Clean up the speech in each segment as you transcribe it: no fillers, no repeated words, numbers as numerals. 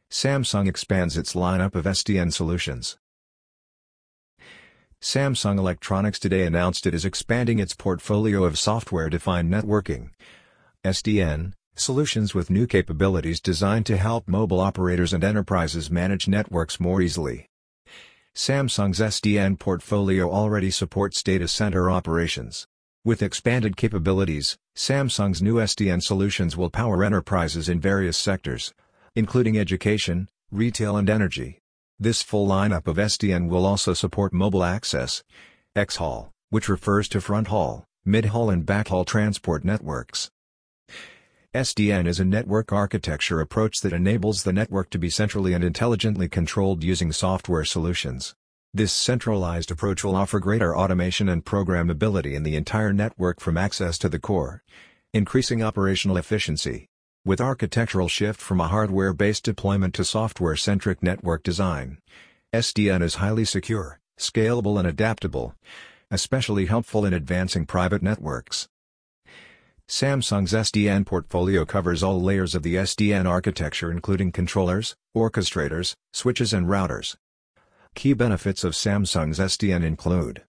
Samsung expands its lineup of SDN solutions. Samsung Electronics today announced it is expanding its portfolio of software-defined networking (SDN) solutions with new capabilities designed to help mobile operators and enterprises manage networks more easily. Samsung's SDN portfolio already supports data center operations. With expanded capabilities, Samsung's new SDN solutions will power enterprises in various sectors, including education, retail and energy. This full lineup of SDN will also support mobile access (xHaul), which refers to front-haul, mid-haul and backhaul transport networks. SDN is a network architecture approach that enables the network to be centrally and intelligently controlled using software solutions. This centralized approach will offer greater automation and programmability in the entire network from access to the core, increasing operational efficiency. With architectural shift from a hardware-based deployment to software-centric network design, SDN is highly secure, scalable and adaptable, especially helpful in advancing private networks. Samsung's SDN portfolio covers all layers of the SDN architecture including controllers, orchestrators, switches and routers. Key benefits of Samsung's SDN include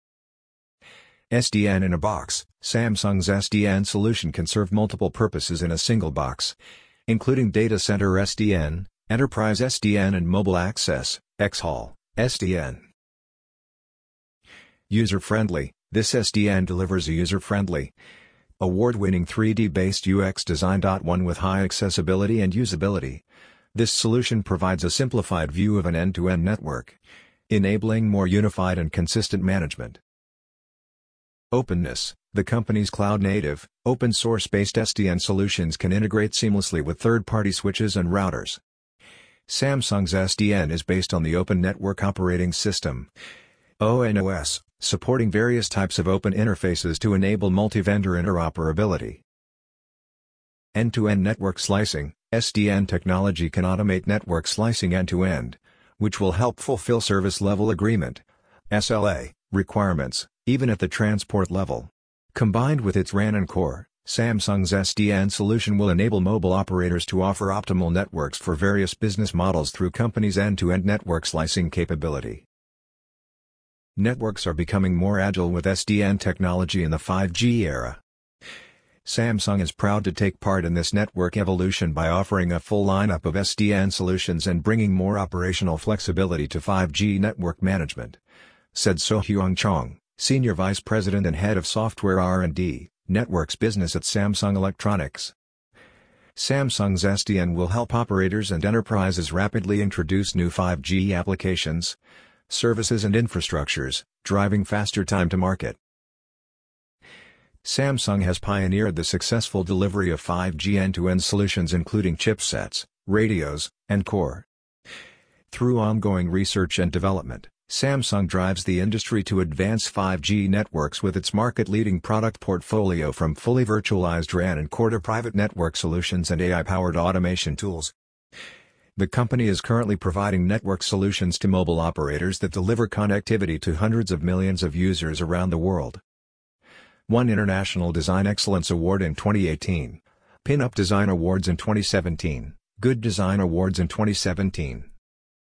SDN in a box. Samsung's SDN solution can serve multiple purposes in a single box, including data center SDN, enterprise SDN and mobile access (xHaul) SDN. User-friendly. This SDN delivers a user-friendly, award-winning 3D-based UX design. One with high accessibility and usability. This solution provides a simplified view of an end-to-end network, enabling more unified and consistent management. Openness. The company's cloud-native, open-source-based SDN solutions can integrate seamlessly with third-party switches and routers. Samsung's SDN is based on the Open Network Operating System (ONOS), supporting various types of open interfaces to enable multi-vendor interoperability. End-to-end network slicing. SDN technology can automate network slicing end-to-end, which will help fulfill service level agreement (SLA) requirements, even at the transport level. Combined with its RAN and core, Samsung's SDN solution will enable mobile operators to offer optimal networks for various business models through company's end-to-end network slicing capability. Networks are becoming more agile with SDN technology in the 5G era. Samsung is proud to take part in this network evolution by offering a full lineup of SDN solutions and bringing more operational flexibility to 5G network management, said So-Hyung Chong, Senior Vice President and Head of Software R&D, Networks Business at Samsung Electronics. Samsung's SDN will help operators and enterprises rapidly introduce new 5G applications, services and infrastructures, driving faster time to market. Samsung has pioneered the successful delivery of 5G end-to-end solutions including chipsets, radios, and core. Through ongoing research and development, Samsung drives the industry to advance 5G networks with its market-leading product portfolio from fully virtualized RAN and core to private network solutions and AI-powered automation tools. The company is currently providing network solutions to mobile operators that deliver connectivity to hundreds of millions of users around the world. Won International Design Excellence Award in 2018, Pin-Up Design Awards in 2017, Good Design Awards in 2017.